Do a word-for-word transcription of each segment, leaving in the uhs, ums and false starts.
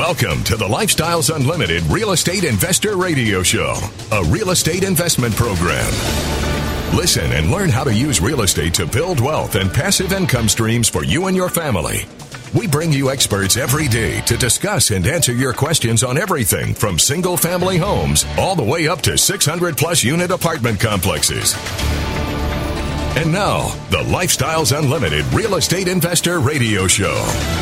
Welcome to the Lifestyles Unlimited Real Estate Investor Radio Show, a real estate investment program. Listen and learn how to use real estate to build wealth and passive income streams for you and your family. We bring you experts every day to discuss and answer your questions on everything from single-family homes all the way up to six hundred plus unit apartment complexes. And now, the Lifestyles Unlimited Real Estate Investor Radio Show.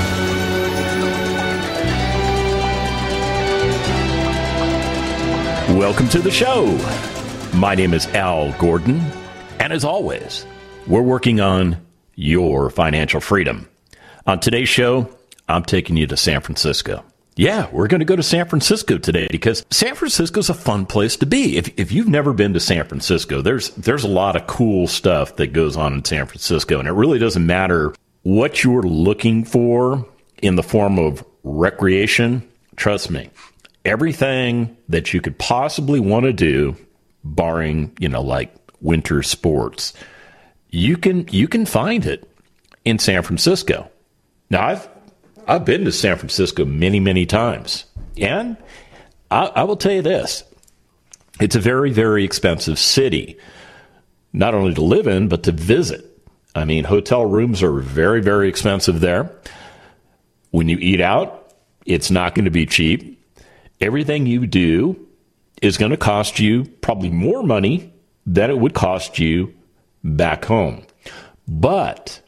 Welcome to the show. My name is Al Gordon, and as always, we're working on your financial freedom. On today's show, I'm taking you to San Francisco. Yeah, we're going to go to San Francisco today because San Francisco is a fun place to be. If if you've never been to San Francisco, there's there's a lot of cool stuff that goes on in San Francisco, and it really doesn't matter what you're looking for in the form of recreation. Trust me. Everything that you could possibly want to do, barring, you know, like winter sports, you can you can find it in San Francisco. Now, I've I've been to San Francisco many, many times, and I, I will tell you this: it's a very, very expensive city, not only to live in but to visit. I mean, hotel rooms are very, very expensive there. When you eat out, it's not going to be cheap. Everything you do is going to cost you probably more money than it would cost you back home. But,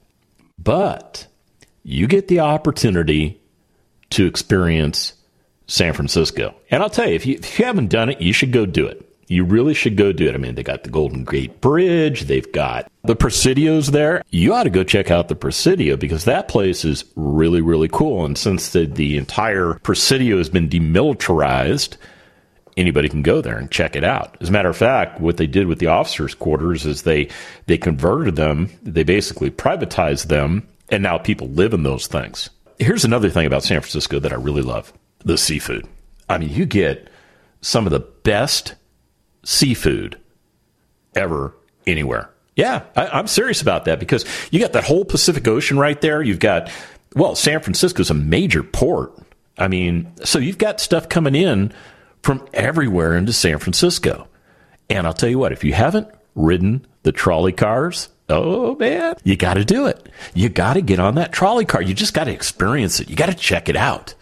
but you get the opportunity to experience San Francisco. And I'll tell you, if you, if you haven't done it, you should go do it. You really should go do it. I mean, they got the Golden Gate Bridge. They've got the Presidios there. You ought to go check out the Presidio because that place is really, really cool. And since the, the entire Presidio has been demilitarized, anybody can go there and check it out. As a matter of fact, what they did with the officers' quarters is they, they converted them. They basically privatized them, and now people live in those things. Here's another thing about San Francisco that I really love, the seafood. I mean, you get some of the best seafood ever anywhere. Yeah, I, I'm serious about that because you got that whole Pacific Ocean right there. You've got, well, San Francisco's a major port. I mean, so you've got stuff coming in from everywhere into San Francisco. And I'll tell you what, if you haven't ridden the trolley cars, oh, man, you got to do it. You got to get on that trolley car. You just got to experience it. You got to check it out.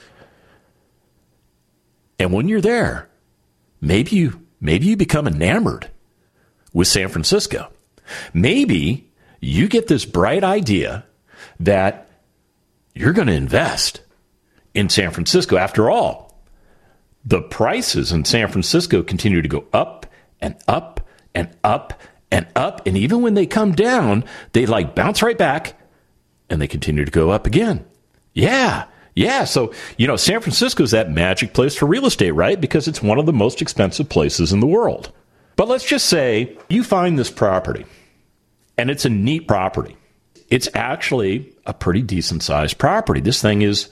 And when you're there, maybe you maybe you become enamored with San Francisco. Maybe you get this bright idea that you're going to invest in San Francisco. After all, the prices in San Francisco continue to go up and up and up and up. And even when they come down, they like bounce right back and they continue to go up again. Yeah. Yeah. So, you know, San Francisco is that magic place for real estate, right? Because it's one of the most expensive places in the world. But let's just say you find this property and it's a neat property. It's actually a pretty decent sized property. This thing is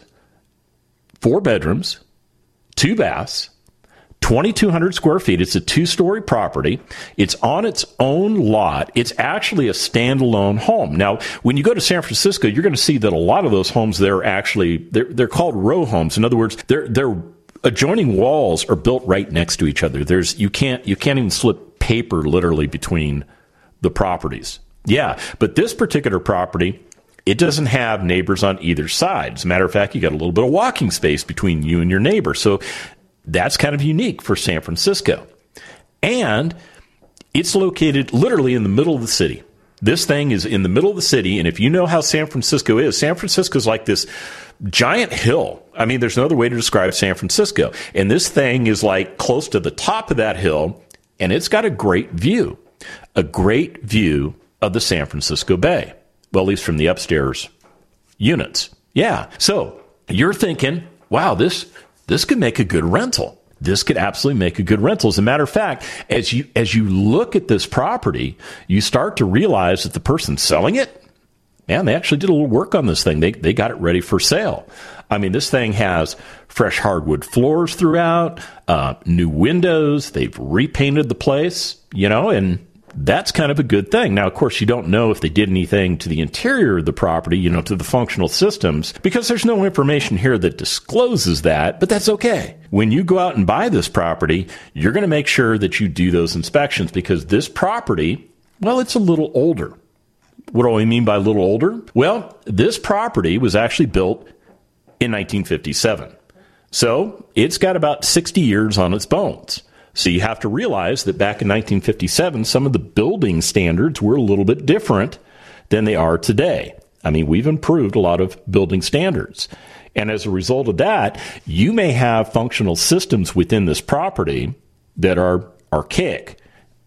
four bedrooms, two baths, twenty-two hundred square feet. It's a two-story property. It's on its own lot. It's actually a standalone home. Now, when you go to San Francisco, you're going to see that a lot of those homes there are actually, they're, they're called row homes. In other words, they're, they're adjoining walls are built right next to each other. There's, you can't, you can't even slip paper literally between the properties. Yeah. But this particular property, it doesn't have neighbors on either side. As a matter of fact, you got a little bit of walking space between you and your neighbor. So that's kind of unique for San Francisco. And it's located literally in the middle of the city. This thing is in the middle of the city. And if you know how San Francisco is, San Francisco is like this giant hill. I mean, there's no other way to describe San Francisco. And this thing is like close to the top of that hill. And it's got a great view, a great view of the San Francisco Bay. Well, at least from the upstairs units. Yeah. So you're thinking, wow, this This could make a good rental. This could absolutely make a good rental. As a matter of fact, as you as you look at this property, you start to realize that the person selling it, man, they actually did a little work on this thing. They they got it ready for sale. I mean, this thing has fresh hardwood floors throughout, uh, new windows. They've repainted the place, you know, and that's kind of a good thing. Now, of course, you don't know if they did anything to the interior of the property, you know, to the functional systems, because there's no information here that discloses that, but that's okay. When you go out and buy this property, you're going to make sure that you do those inspections, because this property, well, it's a little older. What do I mean by a little older? Well, this property was actually built in nineteen fifty-seven. So it's got about sixty years on its bones. So you have to realize that back in nineteen fifty-seven, some of the building standards were a little bit different than they are today. I mean, we've improved a lot of building standards. And as a result of that, you may have functional systems within this property that are archaic,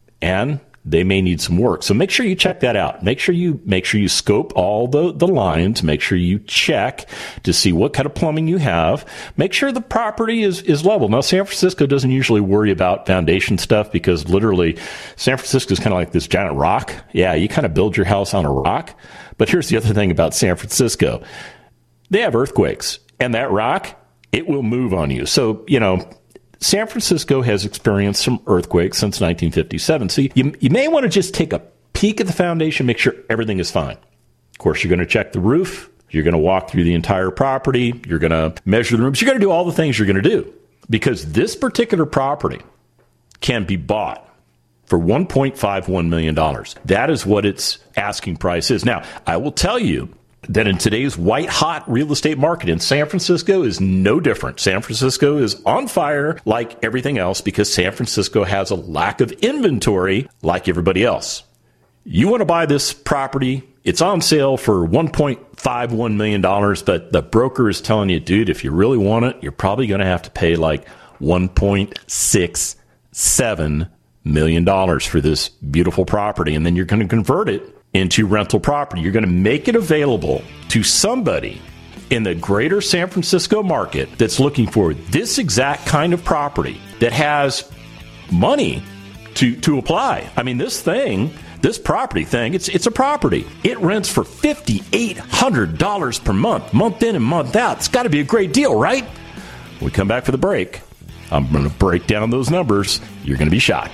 and they may need some work. So make sure you check that out. Make sure you make sure you scope all the, the lines. Make sure you check to see what kind of plumbing you have. Make sure the property is, is level. Now, San Francisco doesn't usually worry about foundation stuff, because literally San Francisco is kind of like this giant rock. Yeah, you kind of build your house on a rock. But here's the other thing about San Francisco. They have earthquakes, and that rock, it will move on you. So, you know, San Francisco has experienced some earthquakes since nineteen fifty-seven. So you, you may want to just take a peek at the foundation, make sure everything is fine. Of course, you're going to check the roof. You're going to walk through the entire property. You're going to measure the rooms. You're going to do all the things you're going to do, because this particular property can be bought for one point five one million dollars. That is what its asking price is. Now, I will tell you that in today's white-hot real estate market in San Francisco is no different. San Francisco is on fire like everything else, because San Francisco has a lack of inventory like everybody else. You want to buy this property, it's on sale for one point five one million dollars, but the broker is telling you, dude, if you really want it, you're probably going to have to pay like one point six seven million dollars for this beautiful property, and then you're going to convert it into rental property. You're going to make it available to somebody in the greater San Francisco market that's looking for this exact kind of property, that has money to, to apply. I mean, this thing, this property thing, it's it's a property. It rents for five thousand eight hundred dollars per month, month in and month out. It's got to be a great deal, right? When we come back for the break, I'm going to break down those numbers. You're going to be shocked.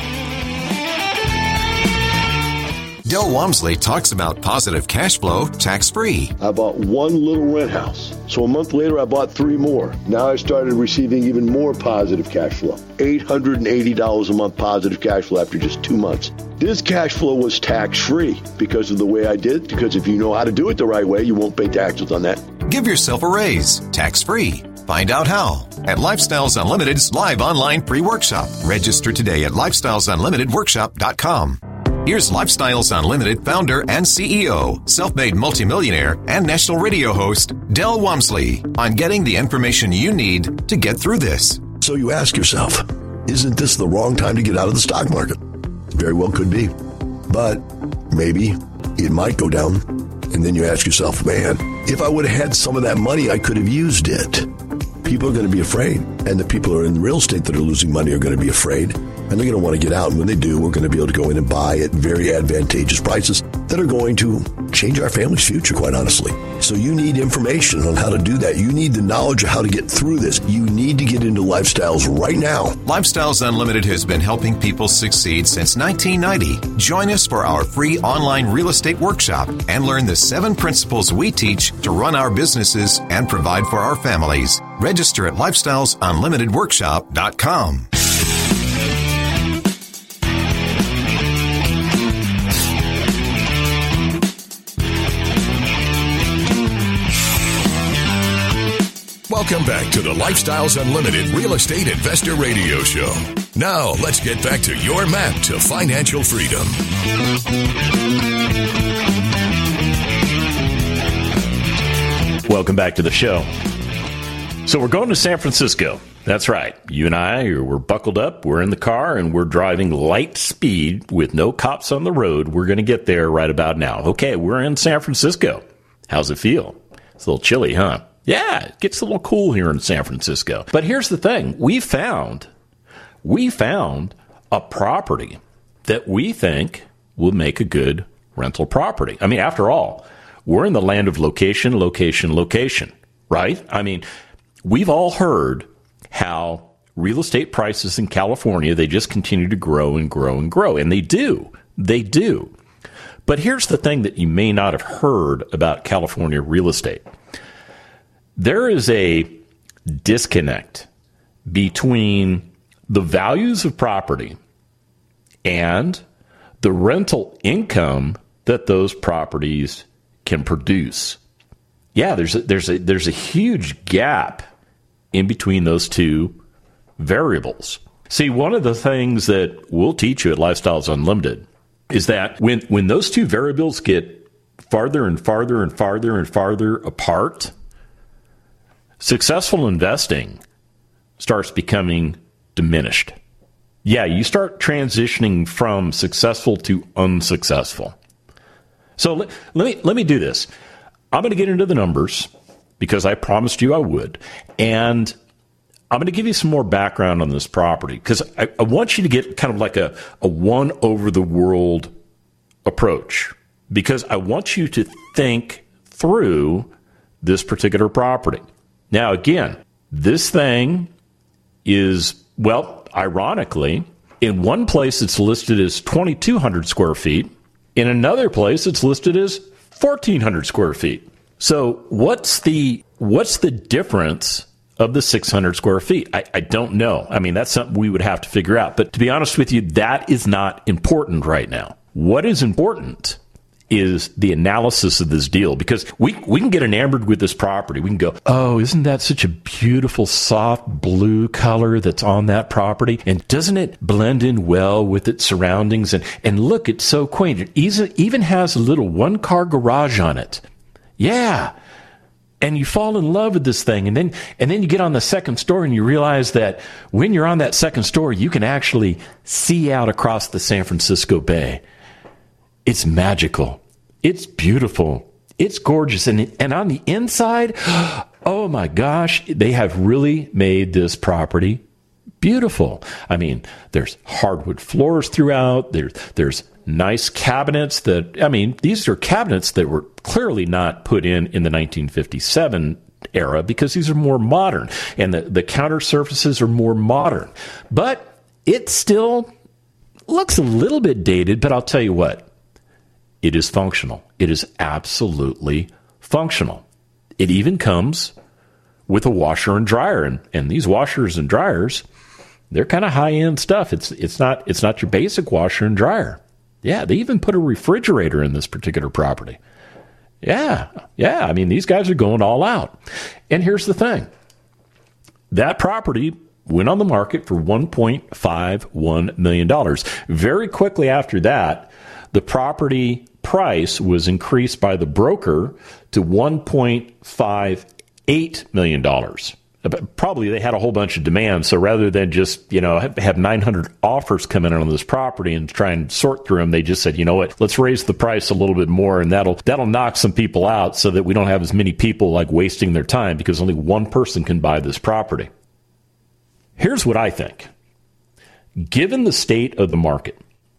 Del Walmsley talks about positive cash flow tax-free. I bought one little rent house. So a month later, I bought three more. Now I started receiving even more positive cash flow. eight hundred eighty dollars a month positive cash flow after just two months. This cash flow was tax-free because of the way I did it, because if you know how to do it the right way, you won't pay taxes on that. Give yourself a raise, tax-free. Find out how at Lifestyles Unlimited's live online free workshop. Register today at lifestyles unlimited workshop dot com. Here's Lifestyles Unlimited founder and C E O, self-made multimillionaire, and national radio host, Del Walmsley, on getting the information you need to get through this. So you ask yourself, isn't this the wrong time to get out of the stock market? Very well could be. But maybe it might go down. And then you ask yourself, man, if I would have had some of that money, I could have used it. People are going to be afraid. And the people who are in real estate that are losing money are going to be afraid. And they're going to want to get out. And when they do, we're going to be able to go in and buy at very advantageous prices that are going to change our family's future, quite honestly. So you need information on how to do that. You need the knowledge of how to get through this. You need to get into Lifestyles right now. Lifestyles Unlimited has been helping people succeed since nineteen ninety. Join us for our free online real estate workshop and learn the seven principles we teach to run our businesses and provide for our families. Register at lifestyles unlimited workshop dot com. Welcome back to the Lifestyles Unlimited Real Estate Investor Radio Show. Now, let's get back to your map to financial freedom. Welcome back to the show. So we're going to San Francisco. That's right. You and I, we're buckled up, we're in the car, and we're driving light speed with no cops on the road. We're going to get there right about now. Okay, we're in San Francisco. How's it feel? It's a little chilly, huh? Yeah, it gets a little cool here in San Francisco. But here's the thing. We found, we found a property that we think will make a good rental property. I mean, after all, we're in the land of location, location, location, right? I mean, we've all heard how real estate prices in California, they just continue to grow and grow and grow. And they do. They do. But here's the thing that you may not have heard about California real estate. There is a disconnect between the values of property and the rental income that those properties can produce. Yeah, there's a, there's a, there's a huge gap in between those two variables. See, one of the things that we'll teach you at Lifestyles Unlimited is that when, when those two variables get farther and farther and farther and farther apart, successful investing starts becoming diminished. Yeah, you start transitioning from successful to unsuccessful. So let, let me let me do this. I'm going to get into the numbers because I promised you I would. And I'm going to give you some more background on this property because I, I want you to get kind of like a, a one over the world approach because I want you to think through this particular property. Now, again, this thing is, well, ironically, in one place it's listed as twenty-two hundred square feet. In another place it's listed as fourteen hundred square feet. So what's the what's the difference of the six hundred square feet? I, I don't know. I mean, that's something we would have to figure out. But to be honest with you, that is not important right now. What is important is the analysis of this deal, because we, we can get enamored with this property. We can go, oh, isn't that such a beautiful soft blue color that's on that property? And doesn't it blend in well with its surroundings? And, and look, it's so quaint. It even has a little one-car garage on it. Yeah. And you fall in love with this thing. And then, and then you get on the second story and you realize that when you're on that second story, you can actually see out across the San Francisco Bay. It's magical. It's beautiful. It's gorgeous. And, and on the inside, oh my gosh, they have really made this property beautiful. I mean, there's hardwood floors throughout. There's, there's nice cabinets that, I mean, these are cabinets that were clearly not put in in the nineteen fifty-seven era because these are more modern and the, the counter surfaces are more modern. But it still looks a little bit dated, but I'll tell you what. It is functional. It is absolutely functional. It even comes with a washer and dryer. And, and these washers and dryers, they're kind of high-end stuff. It's it's not it's not your basic washer and dryer. Yeah, they even put a refrigerator in this particular property. Yeah, yeah. I mean, these guys are going all out. And here's the thing. That property went on the market for one point five one million dollars. Very quickly after that, the property price was increased by the broker to one point five eight million dollars. Probably they had a whole bunch of demand, so rather than just, you know, have nine hundred offers come in on this property and try and sort through them, they just said, you know what, let's raise the price a little bit more, and that'll that'll knock some people out so that we don't have as many people like wasting their time because only one person can buy this property. Here's what I think. Given the state of the market,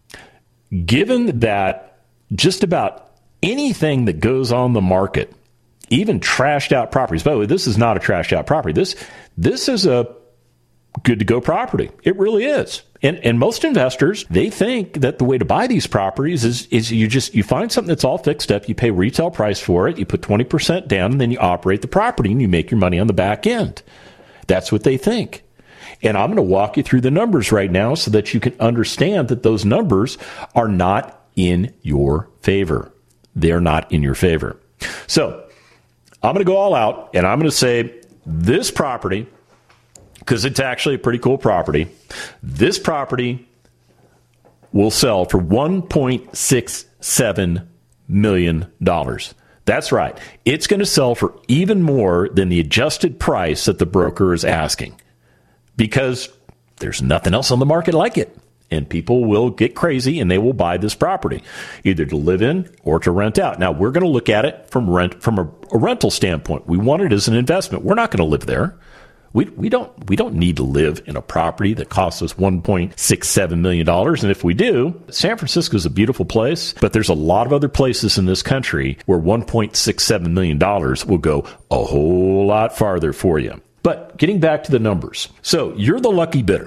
given that just about anything that goes on the market, even trashed out properties. By the way, this is not a trashed out property. This this is a good to go property. It really is. And and most investors, they think that the way to buy these properties is is you just you find something that's all fixed up, you pay retail price for it, you put twenty percent down, and then you operate the property and you make your money on the back end. That's what they think. And I'm going to walk you through the numbers right now so that you can understand that those numbers are not in your favor. They're not in your favor. So I'm going to go all out, and I'm going to say this property, because it's actually a pretty cool property, this property will sell for one point six seven million dollars. That's right. It's going to sell for even more than the adjusted price that the broker is asking, because there's nothing else on the market like it. And people will get crazy and they will buy this property, either to live in or to rent out. Now, we're going to look at it from rent from a, a rental standpoint. We want it as an investment. We're not going to live there. We we don't we don't need to live in a property that costs us one point six seven million dollars. And if we do, San Francisco is a beautiful place, but there's a lot of other places in this country where one point six seven million dollars will go a whole lot farther for you. But getting back to the numbers. So you're the lucky bidder.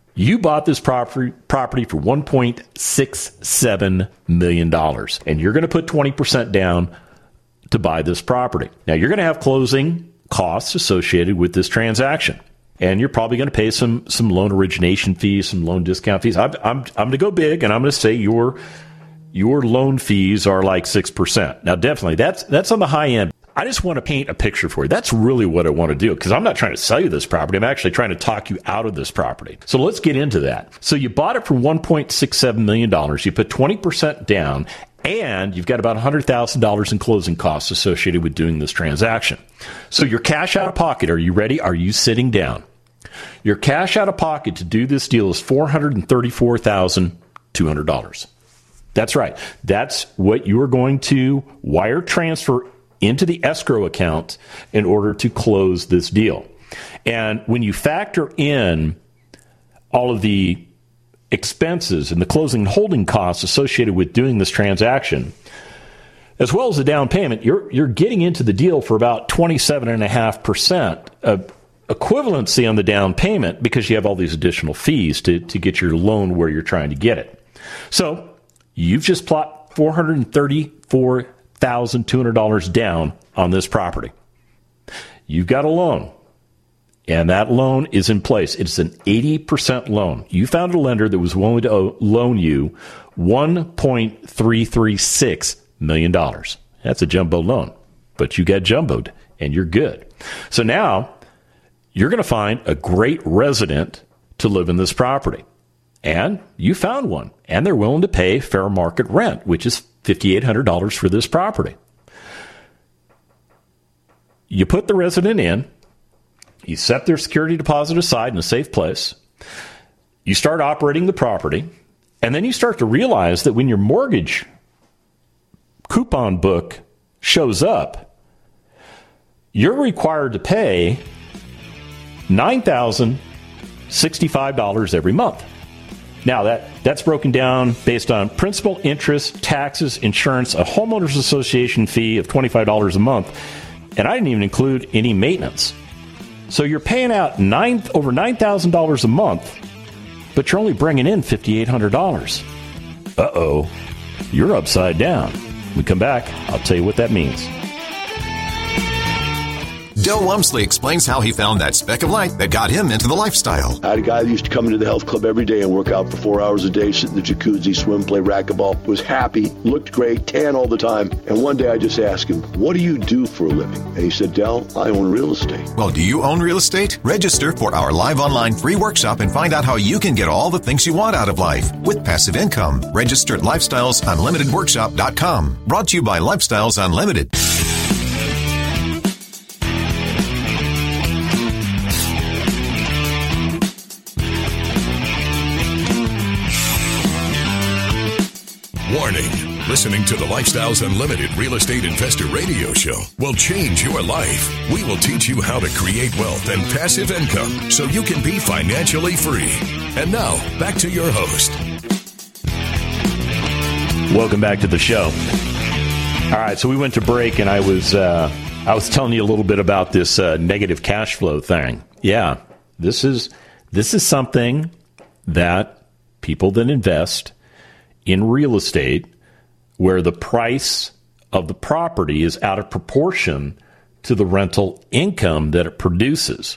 You bought this property property for one point six seven million dollars, and you're going to put twenty percent down to buy this property. Now, you're going to have closing costs associated with this transaction, and you're probably going to pay some some loan origination fees, some loan discount fees. I'm I'm, I'm going to go big, and I'm going to say your your loan fees are like six percent. Now, definitely, that's that's on the high end. I just want to paint a picture for you. That's really what I want to do, because I'm not trying to sell you this property. I'm actually trying to talk you out of this property. So let's get into that. So you bought it for one point six seven million dollars. You put twenty percent down, and you've got about one hundred thousand dollars in closing costs associated with doing this transaction. So your cash out of pocket, are you ready? Are you sitting down? Your cash out of pocket to do this deal is four hundred thirty-four thousand two hundred dollars. That's right. That's what you are going to wire transfer into the escrow account in order to close this deal. And when you factor in all of the expenses and the closing and holding costs associated with doing this transaction, as well as the down payment, you're you're getting into the deal for about twenty-seven point five percent of equivalency on the down payment, because you have all these additional fees to, to get your loan where you're trying to get it. So you've just plopped four hundred thirty-four thousand two hundred dollars down on this property. You've got a loan, and that loan is in place. It's an eighty percent loan. You found a lender that was willing to loan you one point three three six million dollars. That's a jumbo loan, but you got jumboed, and you're good. So now you're going to find a great resident to live in this property, and you found one, and they're willing to pay fair market rent, which is five thousand eight hundred dollars for this property. You put the resident in, you set their security deposit aside in a safe place, you start operating the property, and then you start to realize that when your mortgage coupon book shows up, you're required to pay nine thousand sixty-five dollars every month. Now, that, that's broken down based on principal, interest, taxes, insurance, a homeowners association fee of twenty-five dollars a month, and I didn't even include any maintenance. So you're paying out nine over nine thousand dollars a month, but you're only bringing in five thousand eight hundred dollars. Uh-oh, you're upside down. When we come back, I'll tell you what that means. Del Wamsley explains how he found that speck of light that got him into the lifestyle. I had a guy that used to come into the health club every day and work out for four hours a day, sit in the jacuzzi, swim, play racquetball, was happy, looked great, tan all the time. And one day I just asked him, what do you do for a living? And he said, Del, I own real estate. Well, do you own real estate? Register for our live online free workshop and find out how you can get all the things you want out of life with passive income. Register at lifestyles unlimited workshop dot com. Brought to you by Lifestyles Unlimited. Warning. Listening to the Lifestyles Unlimited Real Estate Investor Radio Show will change your life. We will teach you how to create wealth and passive income so you can be financially free. And now, back to your host. Welcome back to the show. All right, so we went to break, and I was uh, I was telling you a little bit about this uh, negative cash flow thing. Yeah, this is this is something that people that invest in real estate, where the price of the property is out of proportion to the rental income that it produces.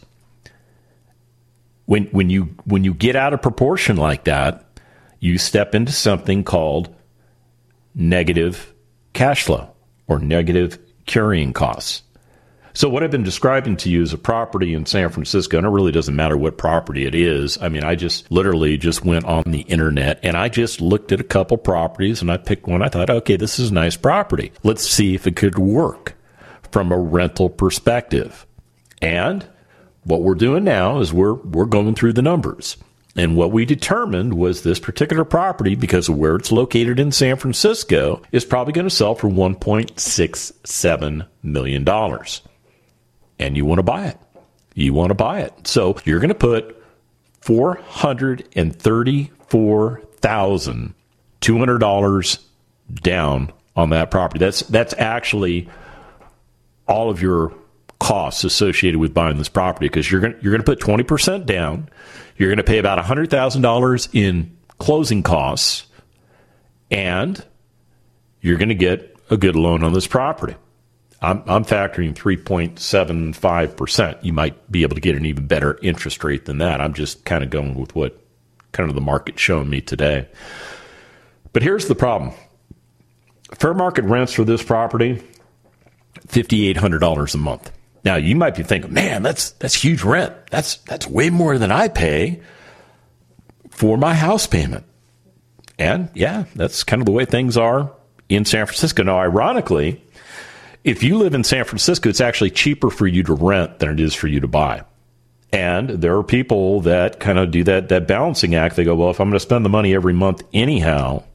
When when you when you get out of proportion like that, you step into something called negative cash flow or negative carrying costs. So what I've been describing to you is a property in San Francisco, and it really doesn't matter what property it is. I mean, I just literally just went on the internet and I just looked at a couple properties and I picked one. I thought, okay, this is a nice property. Let's see if it could work from a rental perspective. And what we're doing now is we're we're going through the numbers. And what we determined was this particular property, because of where it's located in San Francisco, is probably going to sell for one point six seven million dollars. And you want to buy it. You want to buy it. So you're going to put four hundred thirty-four thousand two hundred dollars down on that property. That's that's actually all of your costs associated with buying this property, because you're going you're going to put twenty percent down. You're going to pay about one hundred thousand dollars in closing costs, and you're going to get a good loan on this property. I'm, I'm factoring three point seven five percent. You might be able to get an even better interest rate than that. I'm just kind of going with what kind of the market's showing me today. But here's the problem. Fair market rents for this property, five thousand eight hundred dollars a month. Now, you might be thinking, man, that's that's huge rent. That's that's way more than I pay for my house payment. And, yeah, that's kind of the way things are in San Francisco. Now, ironically, if you live in San Francisco, it's actually cheaper for you to rent than it is for you to buy. And there are people that kind of do that, that balancing act. They go, well, if I'm going to spend the money every month anyhow,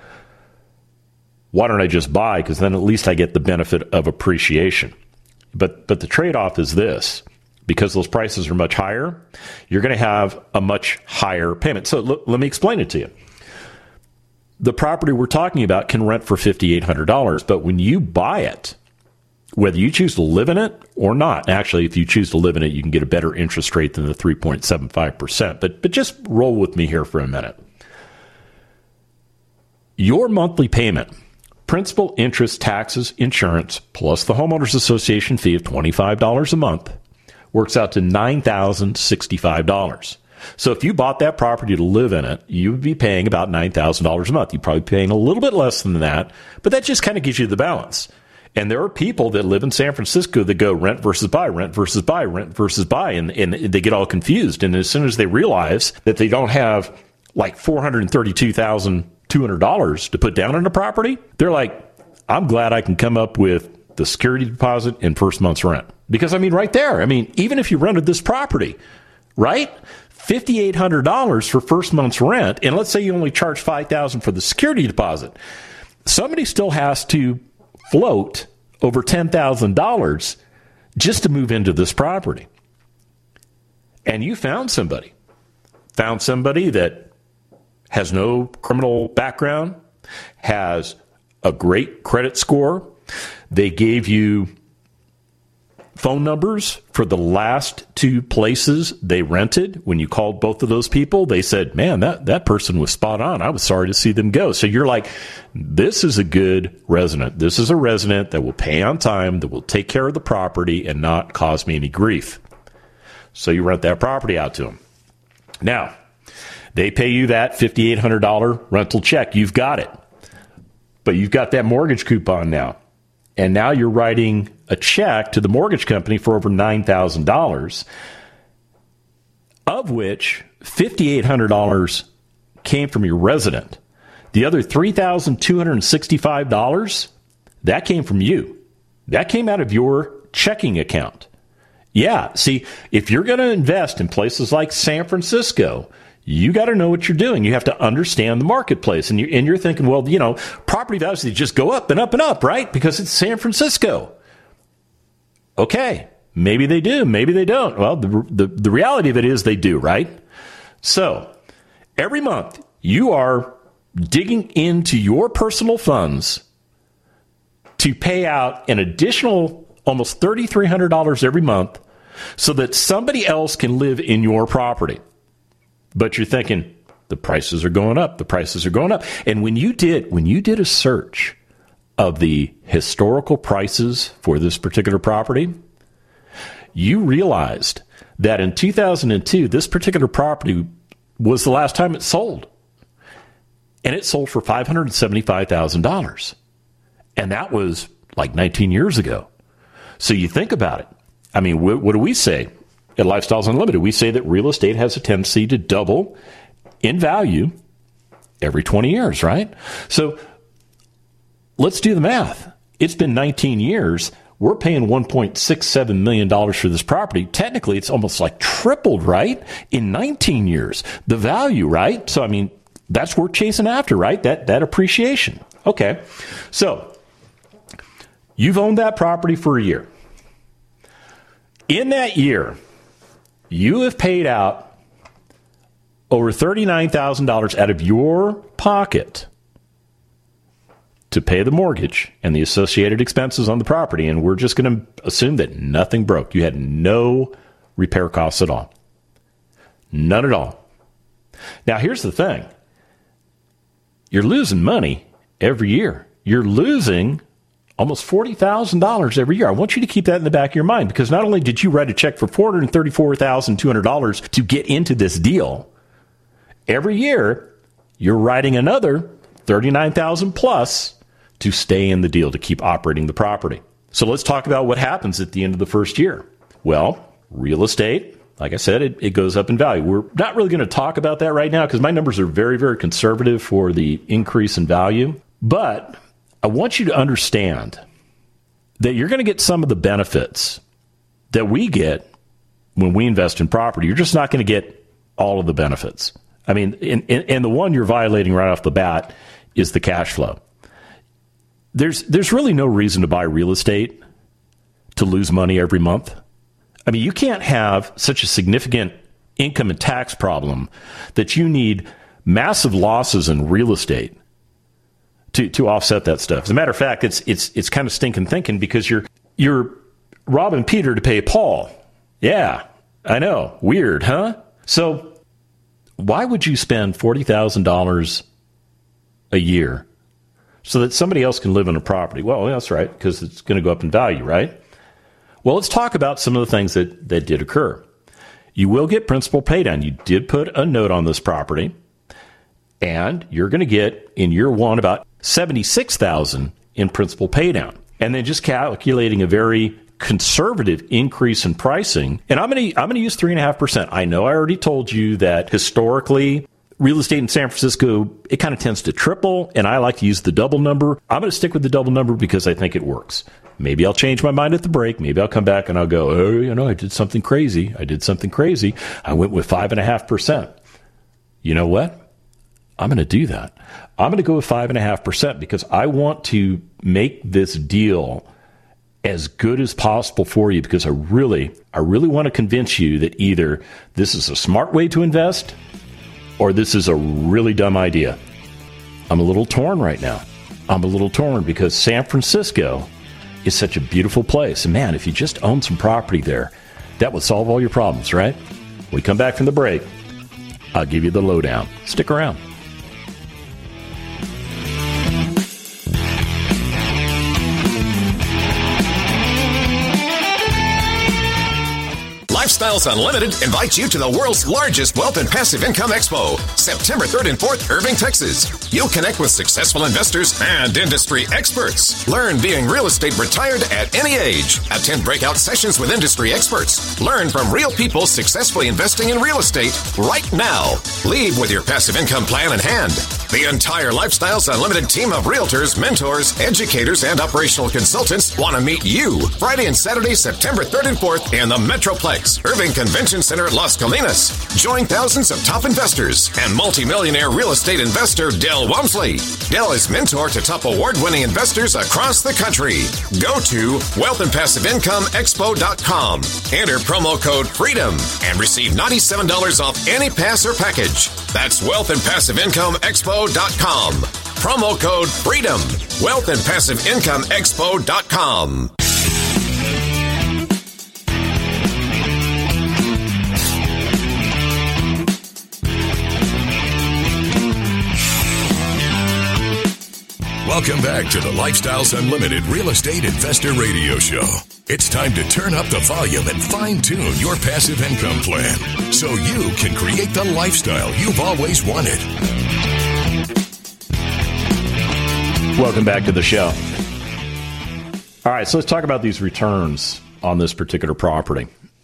why don't I just buy? Because then at least I get the benefit of appreciation. But but the trade-off is this. Because those prices are much higher, you're going to have a much higher payment. So l- let me explain it to you. The property we're talking about can rent for five thousand eight hundred dollars, but when you buy it, whether you choose to live in it or not, actually, if you choose to live in it, you can get a better interest rate than the three point seven five percent. But but just roll with me here for a minute. Your monthly payment, principal, interest, taxes, insurance, plus the homeowners association fee of twenty-five dollars a month, works out to nine thousand sixty-five dollars. So if you bought that property to live in it, you would be paying about nine thousand dollars a month. You'd probably be paying a little bit less than that, but that just kind of gives you the balance. And there are people that live in San Francisco that go rent versus buy, rent versus buy, rent versus buy, and, and they get all confused. And as soon as they realize that they don't have like four hundred thirty-two thousand two hundred dollars to put down on a property, they're like, I'm glad I can come up with the security deposit and first month's rent. Because, I mean, right there, I mean, even if you rented this property, right, five thousand eight hundred dollars for first month's rent, and let's say you only charge five thousand dollars for the security deposit, somebody still has to float over ten thousand dollars just to move into this property. And you found somebody, found somebody that has no criminal background, has a great credit score. They gave you phone numbers for the last two places they rented. When you called both of those people, they said, man, that, that person was spot on. I was sorry to see them go. So you're like, this is a good resident. This is a resident that will pay on time, that will take care of the property and not cause me any grief. So you rent that property out to them. Now, they pay you that five thousand eight hundred dollars rental check. You've got it. But you've got that mortgage coupon now. And now you're writing a check to the mortgage company for over nine thousand dollars, of which five thousand eight hundred dollars came from your resident. The other three thousand two hundred sixty-five dollars, that came from you. That came out of your checking account. Yeah, see, if you're going to invest in places like San Francisco, you got to know what you're doing. You have to understand the marketplace. And, you, and you're thinking, well, you know, property values, they just go up and up and up, right? Because it's San Francisco. Okay, maybe they do, maybe they don't. Well, the, the, the reality of it is they do, right? So every month you are digging into your personal funds to pay out an additional almost three thousand three hundred dollars every month so that somebody else can live in your property. But you're thinking, the prices are going up, the prices are going up. And when you did, when you did a search of the historical prices for this particular property, you realized that in two thousand two, this particular property was the last time it sold. And it sold for five hundred seventy-five thousand dollars. And that was like nineteen years ago. So you think about it. I mean, what, what do we say at Lifestyles Unlimited? We say that real estate has a tendency to double in value every twenty years, right? So let's do the math. It's been nineteen years. We're paying one point six seven million dollars for this property. Technically, it's almost like tripled, right? In nineteen years. The value, right? So, I mean, that's what we're chasing after, right? That, that appreciation. Okay. So you've owned that property for a year. In that year, you have paid out over thirty-nine thousand dollars out of your pocket to pay the mortgage and the associated expenses on the property, and we're just going to assume that nothing broke. You had no repair costs at all. None at all. Now, here's the thing. You're losing money every year. You're losing almost forty thousand dollars every year. I want you to keep that in the back of your mind, because not only did you write a check for four hundred thirty-four thousand two hundred dollars to get into this deal, every year you're writing another thirty-nine thousand dollars plus to stay in the deal, to keep operating the property. So let's talk about what happens at the end of the first year. Well, real estate, like I said, it, it goes up in value. We're not really going to talk about that right now because my numbers are very, very conservative for the increase in value. But I want you to understand that you're going to get some of the benefits that we get when we invest in property. You're just not going to get all of the benefits. I mean, and, and the one you're violating right off the bat is the cash flow. There's there's really no reason to buy real estate to lose money every month. I mean, you can't have such a significant income and tax problem that you need massive losses in real estate to, to offset that stuff. As a matter of fact, it's it's it's kind of stinking thinking, because you're you're robbing Peter to pay Paul. Yeah, I know. Weird, huh? So why would you spend forty thousand dollars a year so that somebody else can live in a property? Well, that's right, because it's going to go up in value, right? Well, let's talk about some of the things that, that did occur. You will get principal paydown. You did put a note on this property, and you're going to get, in year one, about seventy-six thousand dollars in principal paydown. And then just calculating a very conservative increase in pricing. And I'm going to I'm going to use three point five percent. I know I already told you that historically, real estate in San Francisco, it kind of tends to triple, and I like to use the double number. I'm going to stick with the double number because I think it works. Maybe I'll change my mind at the break. Maybe I'll come back and I'll go, oh, you know, I did something crazy. I did something crazy. I went with five point five percent. You know what? I'm going to do that. I'm going to go with five point five percent because I want to make this deal as good as possible for you, because I really, I really want to convince you that either this is a smart way to invest or this is a really dumb idea. I'm a little torn right now. I'm a little torn because San Francisco is such a beautiful place. And man, if you just own some property there, that would solve all your problems, right? When we come back from the break, I'll give you the lowdown. Stick around. Lifestyles Unlimited invites you to the world's largest wealth and passive income expo, September third and fourth, Irving, Texas. You'll connect with successful investors and industry experts. Learn being real estate retired at any age. Attend breakout sessions with industry experts. Learn from real people successfully investing in real estate right now. Leave with your passive income plan in hand. The entire Lifestyles Unlimited team of realtors, mentors, educators, and operational consultants want to meet you Friday and Saturday, September third and fourth in the Metroplex, Irving Convention Center, Las Colinas. Join thousands of top investors and multimillionaire real estate investor Del Walmsley. Del is mentor to top award-winning investors across the country. Go to wealth and passive income expo dot com. Enter promo code FREEDOM and receive ninety-seven dollars off any pass or package. That's wealth and passive income expo dot com. Promo code FREEDOM. wealth and passive income expo dot com. Welcome back to the Lifestyles Unlimited Real Estate Investor Radio Show. It's time to turn up the volume and fine-tune your passive income plan so you can create the lifestyle you've always wanted. Welcome back to the show. All right, so let's talk about these returns on this particular property.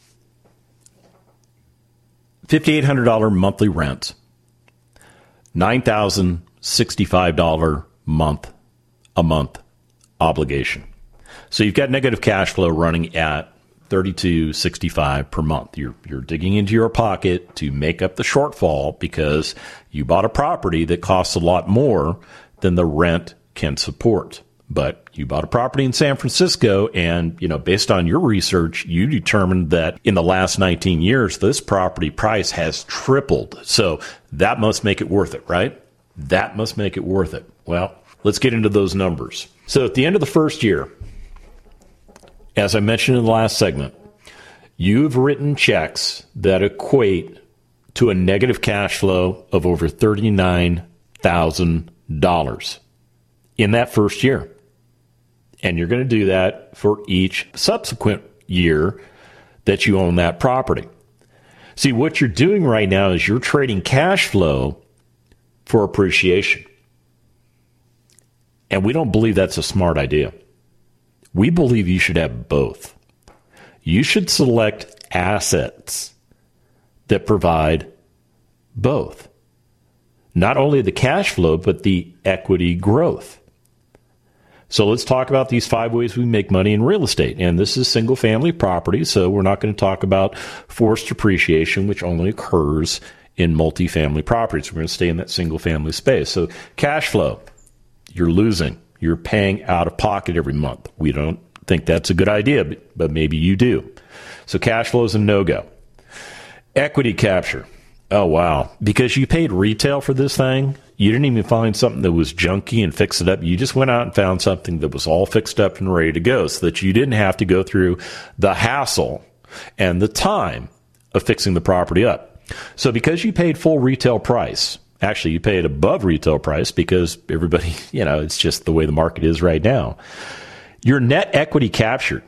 five thousand eight hundred dollars monthly rent, nine thousand sixty-five dollars month a month obligation. So you've got negative cash flow running at thirty-two sixty-five per month. You're you're digging into your pocket to make up the shortfall because you bought a property that costs a lot more than the rent can support. But you bought a property in San Francisco, and you know, based on your research, you determined that in the last nineteen years, this property price has tripled. So that must make it worth it, right? That must make it worth it. Well, let's get into those numbers. So at the end of the first year, as I mentioned in the last segment, you've written checks that equate to a negative cash flow of over thirty-nine thousand dollars in that first year. And you're going to do that for each subsequent year that you own that property. See, what you're doing right now is you're trading cash flow for appreciation. And we don't believe that's a smart idea. We believe you should have both. You should select assets that provide both. Not only the cash flow, but the equity growth. So let's talk about these five ways we make money in real estate. And this is single family property, so we're not going to talk about forced appreciation, which only occurs in multifamily properties. We're going to stay in that single family space. So cash flow, you're losing. You're paying out of pocket every month. We don't think that's a good idea, but, but maybe you do. So cash flow is a no-go. Equity capture. Oh, wow. Because you paid retail for this thing, you didn't even find something that was junky and fix it up. You just went out and found something that was all fixed up and ready to go so that you didn't have to go through the hassle and the time of fixing the property up. So because you paid full retail price, actually you paid above retail price because everybody, you know, it's just the way the market is right now. Your net equity captured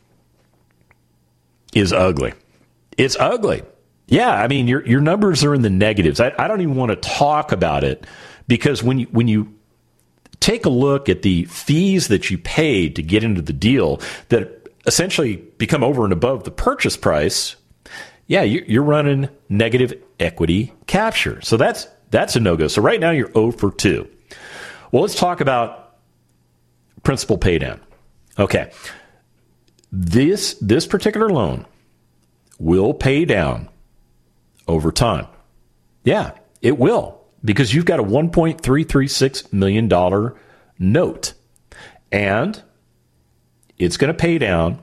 is ugly. It's ugly. Yeah, I mean, your your numbers are in the negatives. I, I don't even want to talk about it because when you, when you take a look at the fees that you paid to get into the deal that essentially become over and above the purchase price, yeah, you, you're running negative equity capture. So that's that's a no-go. So right now you're zero for two. Well, let's talk about principal paydown. Okay, this this particular loan will pay down over time. Yeah, it will, because you've got a one point three three six million dollars note, and it's going to pay down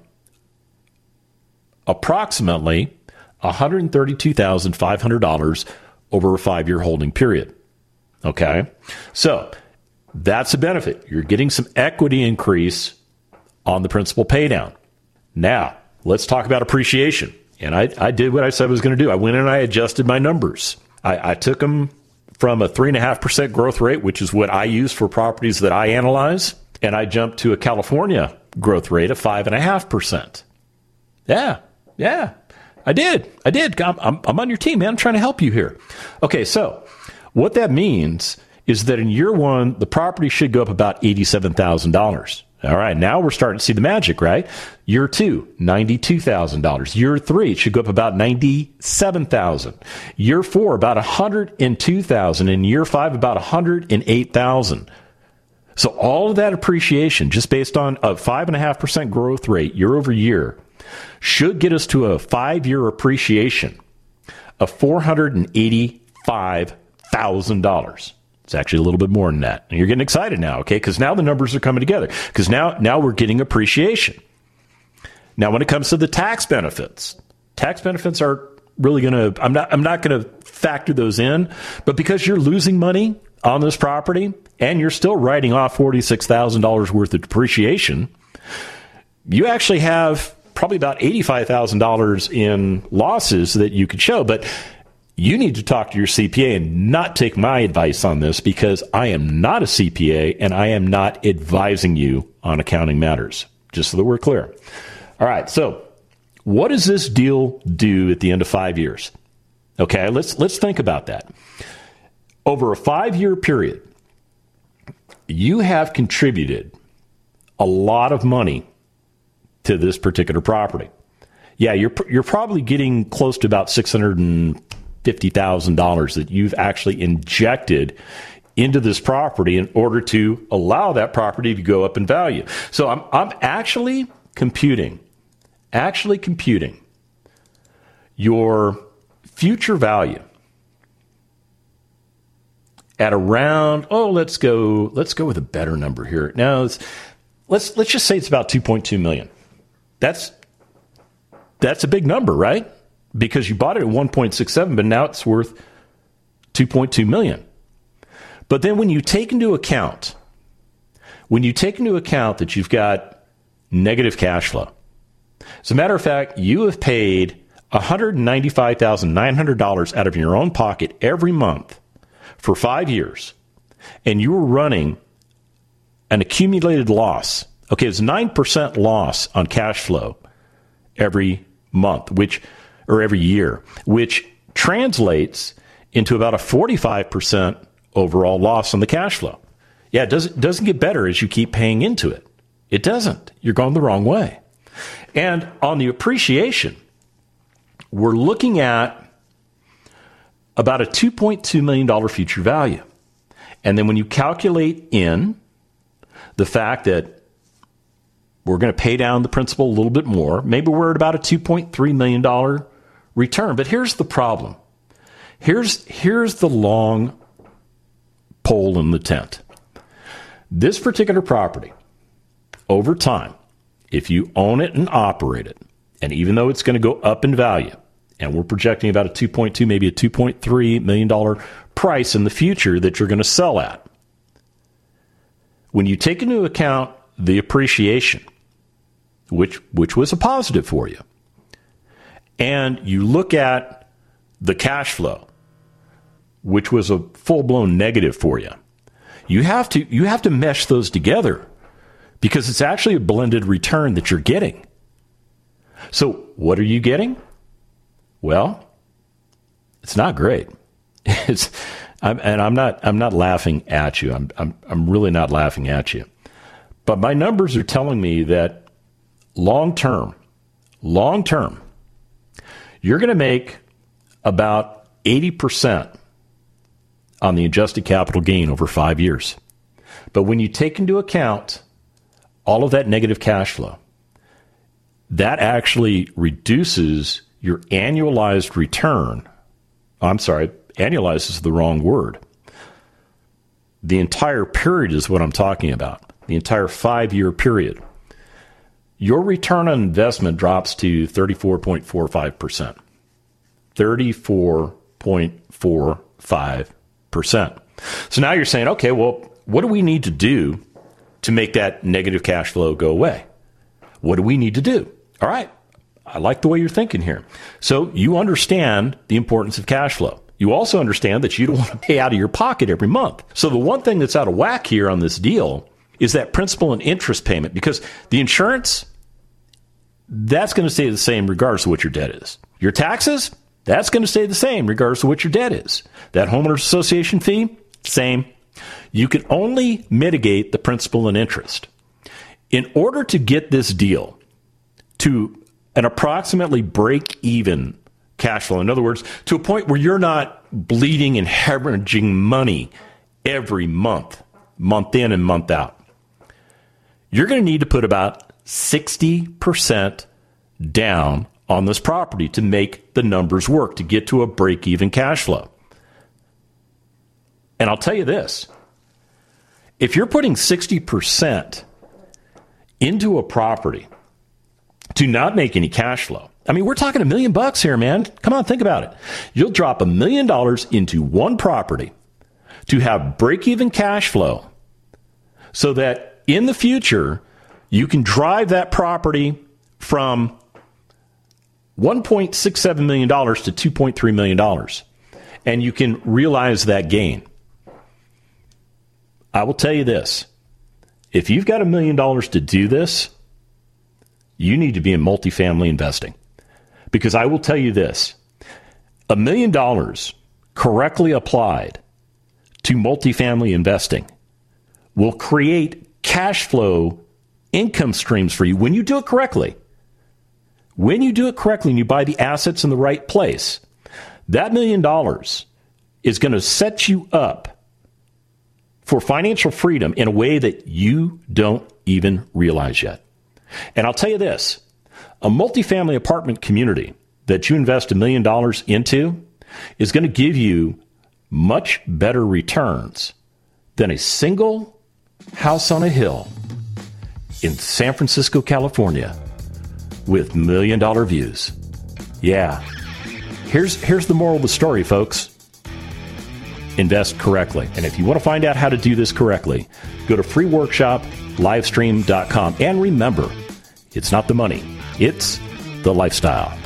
approximately one hundred thirty-two thousand five hundred dollars over a five-year holding period. Okay, so that's a benefit. You're getting some equity increase on the principal paydown. Now, let's talk about appreciation. And I, I did what I said I was going to do. I went and I adjusted my numbers. I, I took them from a three point five percent growth rate, which is what I use for properties that I analyze, and I jumped to a California growth rate of five point five percent. Yeah, yeah, I did. I did. I'm, I'm, I'm on your team, man. I'm trying to help you here. Okay, so what that means is that in year one, the property should go up about eighty-seven thousand dollars. All right, now we're starting to see the magic, right? Year two, ninety-two thousand dollars. Year three, it should go up about ninety-seven thousand dollars. Year four, about one hundred two thousand dollars. And year five, about one hundred eight thousand dollars. So all of that appreciation, just based on a five point five percent growth rate year over year, should get us to a five-year appreciation of four hundred eighty-five thousand dollars. It's actually a little bit more than that. And you're getting excited now, okay? Because now the numbers are coming together. Because now, now we're getting appreciation. Now, when it comes to the tax benefits, tax benefits are really going to, I'm not, I'm not going to factor those in. But because you're losing money on this property and you're still writing off forty-six thousand dollars worth of depreciation, you actually have probably about eighty-five thousand dollars in losses that you could show. But you need to talk to your C P A and not take my advice on this, because I am not a C P A and I am not advising you on accounting matters, just so that we're clear. All right, so what does this deal do at the end of five years? Okay, let's let's think about that. Over a five-year period, you have contributed a lot of money to this particular property. Yeah, you're you're probably getting close to about six hundred fifty thousand dollars that you've actually injected into this property in order to allow that property to go up in value. So I'm I'm actually computing, actually computing your future value at around, oh, let's go, let's go with a better number here. Now, let's let's, let's just say it's about two point two million dollars. That's that's a big number, right? Because you bought it at one point six seven, but now it's worth two point two million dollars. But then when you take into account, when you take into account that you've got negative cash flow, as a matter of fact, you have paid one hundred ninety-five thousand nine hundred dollars out of your own pocket every month for five years, and you were running an accumulated loss. Okay, it's nine percent loss on cash flow every month, which, or every year, which translates into about a forty-five percent overall loss on the cash flow. Yeah, it doesn't, doesn't get better as you keep paying into it. It doesn't. You're going the wrong way. And on the appreciation, we're looking at about a two point two million dollars future value. And then when you calculate in the fact that we're going to pay down the principal a little bit more, maybe we're at about a two point three million dollars return. But here's the problem. Here's, here's the long pole in the tent. This particular property, over time, if you own it and operate it, and even though it's going to go up in value, and we're projecting about a two point two, maybe a two point three million dollars price in the future that you're going to sell at, when you take into account the appreciation, which which was a positive for you, and you look at the cash flow, which was a full-blown negative for you, you have to you have to mesh those together because it's actually a blended return that you're getting. So what are you getting? Well, it's not great. It's I'm, and I'm not I'm not laughing at you. I'm I'm I'm really not laughing at you. But my numbers are telling me that long term, long term, you're going to make about eighty percent on the adjusted capital gain over five years. But when you take into account all of that negative cash flow, that actually reduces your annualized return. I'm sorry, annualized is the wrong word. The entire period is what I'm talking about. The entire five-year period. Your return on investment drops to thirty-four point four five percent. thirty-four point four five percent. So now you're saying, okay, well, what do we need to do to make that negative cash flow go away? What do we need to do? All right. I like the way you're thinking here. So you understand the importance of cash flow. You also understand that you don't want to pay out of your pocket every month. So the one thing that's out of whack here on this deal is that principal and interest payment, because the insurance, that's going to stay the same regardless of what your debt is. Your taxes, that's going to stay the same regardless of what your debt is. That homeowners association fee, same. You can only mitigate the principal and interest. In order to get this deal to an approximately break-even cash flow, in other words, to a point where you're not bleeding and hemorrhaging money every month, month in and month out, you're going to need to put about sixty percent down on this property to make the numbers work, to get to a break-even cash flow. And I'll tell you this, if you're putting sixty percent into a property to not make any cash flow, I mean, we're talking a million bucks here, man. Come on, think about it. You'll drop a million dollars into one property to have break-even cash flow so that in the future, you can drive that property from one point six seven million dollars to two point three million dollars, and you can realize that gain. I will tell you this. If you've got a million dollars to do this, you need to be in multifamily investing. Because I will tell you this, a million dollars correctly applied to multifamily investing will create cash flow income streams for you when you do it correctly. When you do it correctly and you buy the assets in the right place, that million dollars is going to set you up for financial freedom in a way that you don't even realize yet. And I'll tell you this, a multifamily apartment community that you invest a million dollars into is going to give you much better returns than a single house on a hill in San Francisco, California with million dollar views. Yeah. Here's, here's the moral of the story, folks. invest correctly. And if you want to find out how to do this correctly, go to free workshop livestream dot com. And remember, it's not the money, it's the lifestyle.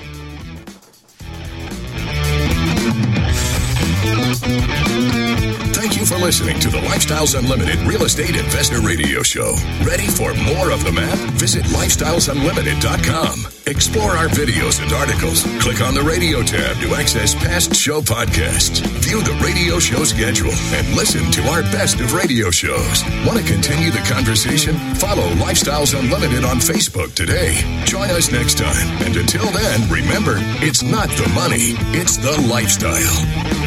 Thank you for listening to the Lifestyles Unlimited Real Estate Investor Radio Show. Ready for more of the map? Visit lifestyles unlimited dot com. Explore our videos and articles. Click on the radio tab to access past show podcasts. View the radio show schedule and listen to our best of radio shows. Want to continue the conversation? Follow Lifestyles Unlimited on Facebook today. Join us next time. And until then, remember, it's not the money, it's the lifestyle.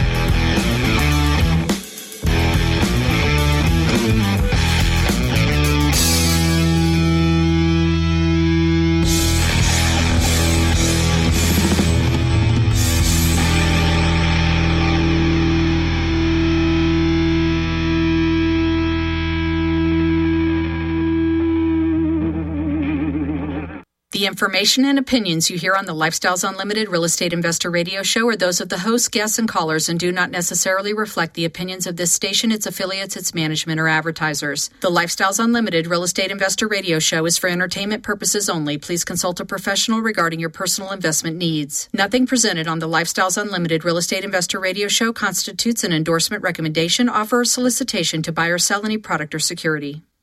The information and opinions you hear on the Lifestyles Unlimited Real Estate Investor Radio Show are those of the hosts, guests, and callers and do not necessarily reflect the opinions of this station, its affiliates, its management, or advertisers. The Lifestyles Unlimited Real Estate Investor Radio Show is for entertainment purposes only. Please consult a professional regarding your personal investment needs. Nothing presented on the Lifestyles Unlimited Real Estate Investor Radio Show constitutes an endorsement, recommendation, offer, or solicitation to buy or sell any product or security.